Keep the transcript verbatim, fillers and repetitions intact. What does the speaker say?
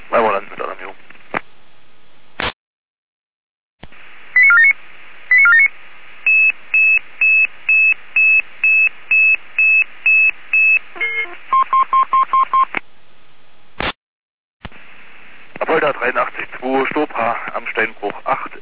Weimar Land mit Alarmierung. Apolda dreiundachtzig zwei Stopha am Steinbruch acht